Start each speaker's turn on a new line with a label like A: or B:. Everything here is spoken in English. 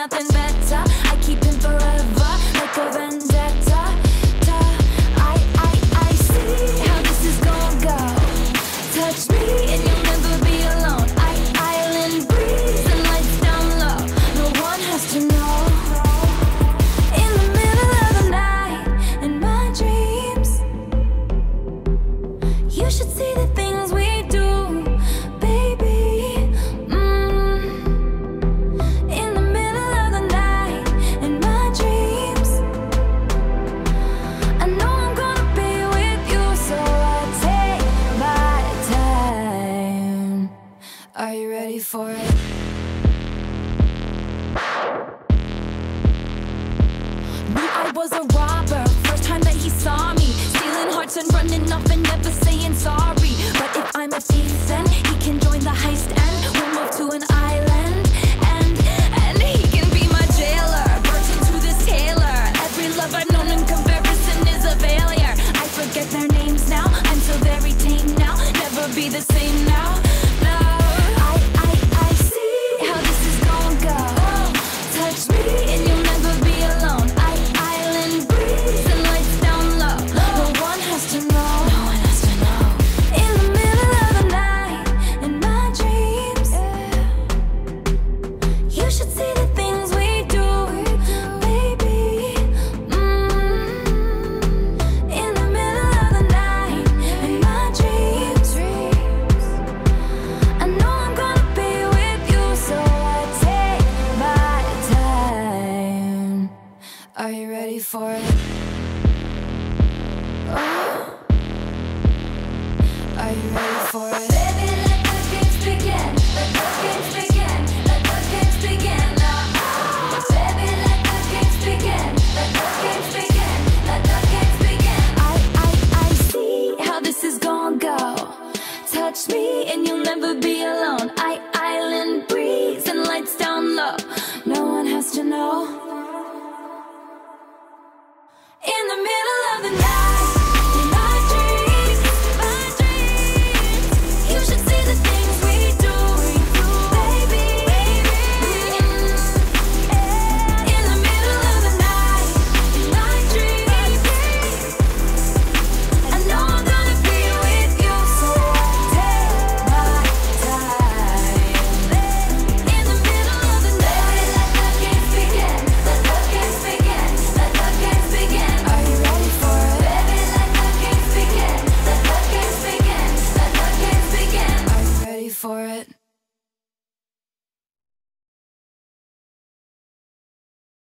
A: nothing better. I keep him forever, like a vendetta. I see how this is gonna go. Touch me and you'll never be alone. Island breeze and lights down low. No one has to know. In the middle of the night, in my dreams, you should see the things we do, baby. In the middle of the night, in my dreams, I know I'm gonna be with you, so I take my time. Are you ready for it? Knew I was a robber, first time that he saw me, stealing hearts and running off and never saying sorry. But if I'm a thief, then he can join the heist and we'll move to an island. And he can be my jailer, virgin to this tailor. Every love I've known in comparison is a failure. I forget their names now, I'm so very tame now. Never be the same now. No, I see how this is gonna go. Touch me and you'll never be alone. Island breeze and lights down low. No one has to know. No one has to know. In the middle of the night, in my dreams, you should see the things we do, baby. In the middle of the night, in my dreams, I know I'm gonna be with you, so I take my time. Are you ready for it? Are you ready for it? Baby, let the games begin. Let the games begin. Let the games begin now. Baby, let the games begin. Let the games begin. Let the games begin. I see how this is gonna go. Touch me and you'll never be alone. Island breeze and lights down low. No one has to know.